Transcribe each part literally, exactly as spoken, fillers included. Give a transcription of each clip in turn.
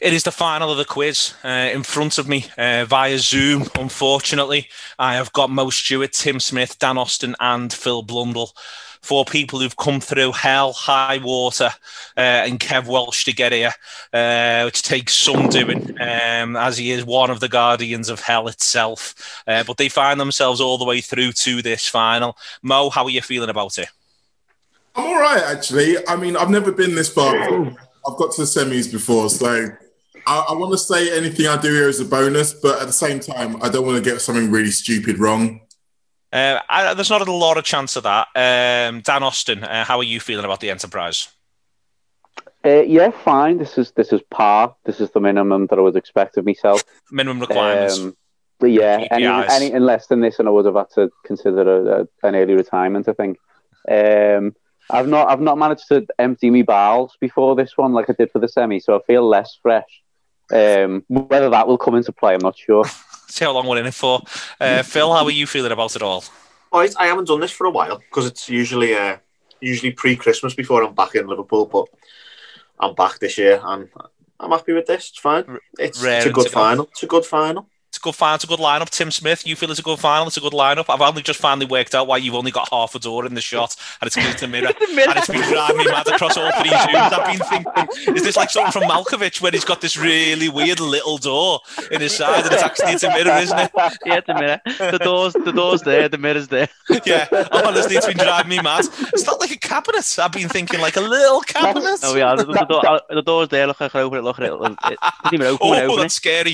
It is the final of the quiz uh, in front of me uh, via Zoom. Unfortunately, I have got Mo Stewart, Tim Smith, Dan Austin and Phil Blundell. Four people who've come through hell, high water, uh, and Kev Welsh to get here, uh, which takes some doing, um, as he is one of the guardians of hell itself. Uh, but they find themselves all the way through to this final. Mo, how are you feeling about it? I'm all right, actually. I mean, I've never been this far before. I've got to the semis before, so I, I want to say anything I do here is a bonus, but at the same time, I don't want to get something really stupid wrong. Uh, I, there's not a lot of chance of that. Um, Dan Austin, uh, how are you feeling about the Enterprise? Uh, yeah, fine. This is this is par. This is the minimum that I would expect of myself. Minimum requirements. Um, but yeah, any, anything less than this, and I would have had to consider a, a, an early retirement, I think. Um, I've not I've not managed to empty me bowels before this one like I did for the semi, so I feel less fresh. Um, whether that will come into play, I'm not sure. See how long we're in it for. Uh, Phil, how are you feeling about it all? I, I haven't done this for a while because it's usually uh, usually pre-Christmas before I'm back in Liverpool, but I'm back this year and I'm happy with this. It's fine. It's, it's a good final. It's a good final. It's a good final. It's a good lineup. Tim Smith, you feel it's a good final. It's a good lineup. I've only just finally worked out why you've only got half a door in the shot, and it's going to the mirror, and it's been driving me mad across all three zooms. I've been thinking, is this like something from Malkovich where he's got this really weird little door in his side, and it's actually it's a mirror, isn't it? Yeah, it's a mirror. The door's the door's there. The mirror's there. Yeah, honestly, it's been driving me mad. It's not like a cabinet. I've been thinking like a little cabinet. Oh yeah, the, the, door, the door's there. Look, I can open it. Look at it. It doesn't even open. Oh, open that's it. scary.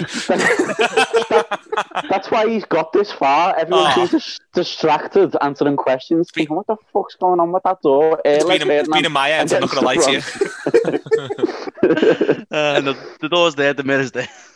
That's why he's got this far. Everyone Oh. seems dis- distracted answering questions. Thinking, what the fuck's going on with that door? It's Uh, been, in, it's been in my head, I'm not going to lie to you. uh, no, the door's there. The mirror's there.